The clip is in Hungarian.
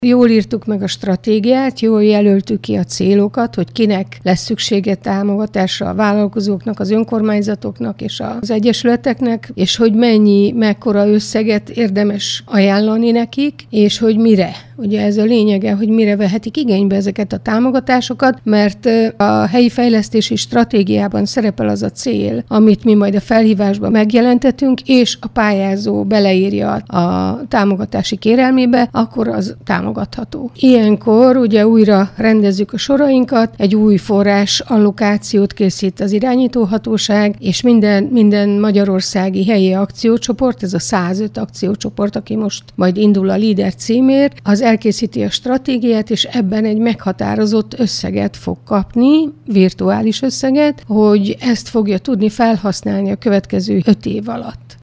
Jól írtuk meg a stratégiát, jól jelöltük ki a célokat, hogy kinek lesz szüksége támogatásra, a vállalkozóknak, az önkormányzatoknak és az egyesületeknek, és hogy mekkora összeget érdemes ajánlani nekik, és hogy mire. Ugye ez a lényege, hogy mire vehetik igénybe ezeket a támogatásokat, mert a helyi fejlesztési stratégiában szerepel az a cél, amit mi majd a felhívásban megjelentetünk, és a pályázó beleírja a támogatási kérelmébe, akkor az támogatható. Ilyenkor ugye újra rendezzük a sorainkat, egy új forrás allokációt készít az irányítóhatóság, és minden magyarországi helyi akciócsoport, ez a 105 akciócsoport, aki most majd indul a LEADER címért, az elkészíti a stratégiát, és ebben egy meghatározott összeget fog kapni, virtuális összeget, hogy ezt fogja tudni felhasználni a következő 5 év alatt.